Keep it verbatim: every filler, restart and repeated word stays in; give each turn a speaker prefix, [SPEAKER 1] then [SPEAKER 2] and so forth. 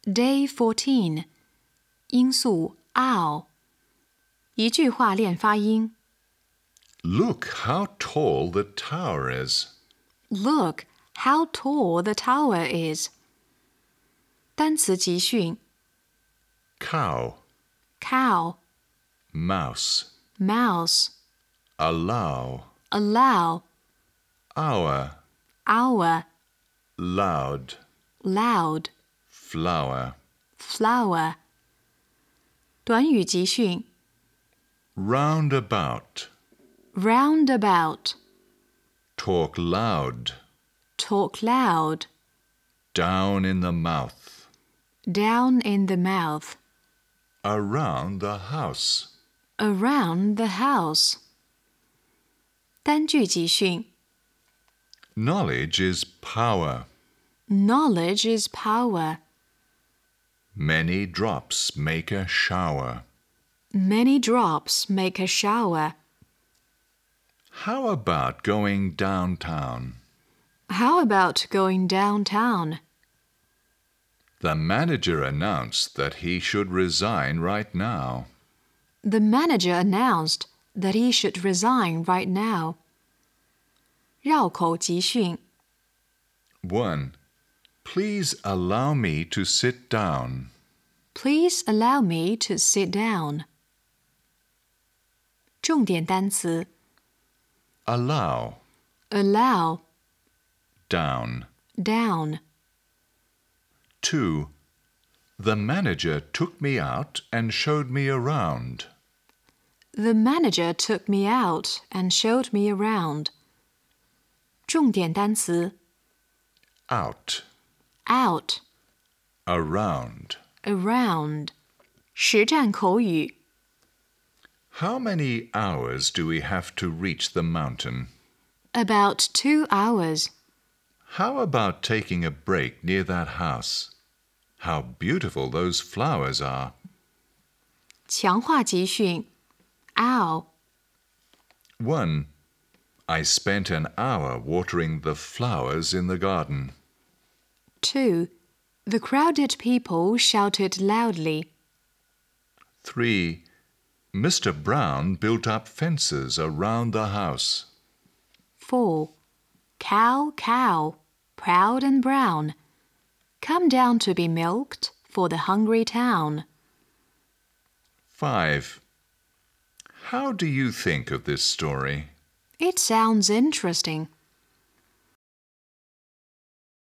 [SPEAKER 1] Day fourteen. 音素 ow. 一句话练发音。
[SPEAKER 2] Look how tall the tower is.
[SPEAKER 1] Look how tall the tower is. 单词集训。
[SPEAKER 2] Cow,
[SPEAKER 1] cow,
[SPEAKER 2] mouse,
[SPEAKER 1] mouse,
[SPEAKER 2] allow,
[SPEAKER 1] allow,
[SPEAKER 2] hour,
[SPEAKER 1] hour,
[SPEAKER 2] loud,
[SPEAKER 1] loud,
[SPEAKER 2] flower,
[SPEAKER 1] flower. 短语集训。
[SPEAKER 2] roundabout,
[SPEAKER 1] roundabout,
[SPEAKER 2] talk loud,
[SPEAKER 1] talk loud,
[SPEAKER 2] down in the mouth,
[SPEAKER 1] down in the mouth,
[SPEAKER 2] around the house.
[SPEAKER 1] around the house. 单句集训。
[SPEAKER 2] Knowledge is power.
[SPEAKER 1] Knowledge is power.
[SPEAKER 2] Many drops make a shower.
[SPEAKER 1] Many drops make a shower.
[SPEAKER 2] How about going downtown?
[SPEAKER 1] How about going downtown?
[SPEAKER 2] The manager announced that he should resign right now.
[SPEAKER 1] The manager announced that he should resign right now. 绕口集训。
[SPEAKER 2] one. Please allow me to sit down.
[SPEAKER 1] Please allow me to sit down. 重点单词。
[SPEAKER 2] Allow,
[SPEAKER 1] allow,
[SPEAKER 2] down.
[SPEAKER 1] down.
[SPEAKER 2] two. The manager took me out and showed me around.
[SPEAKER 1] The manager took me out and showed me around. 重点单词。
[SPEAKER 2] Out,
[SPEAKER 1] out,
[SPEAKER 2] around.
[SPEAKER 1] around. 实战口语。
[SPEAKER 2] How many hours do we have to reach the mountain?
[SPEAKER 1] About two hours.
[SPEAKER 2] How about taking a break near that house? How beautiful those flowers are.
[SPEAKER 1] 强化集训。 ow,
[SPEAKER 2] one. I spent an hour watering the flowers in the garden.
[SPEAKER 1] two. The crowded people shouted loudly.
[SPEAKER 2] three. Mister Brown built up fences around the house.
[SPEAKER 1] four. Cow, cow, proud and brown, come down to be milked for the hungry town.
[SPEAKER 2] five. How do you think of this story?
[SPEAKER 1] It sounds interesting.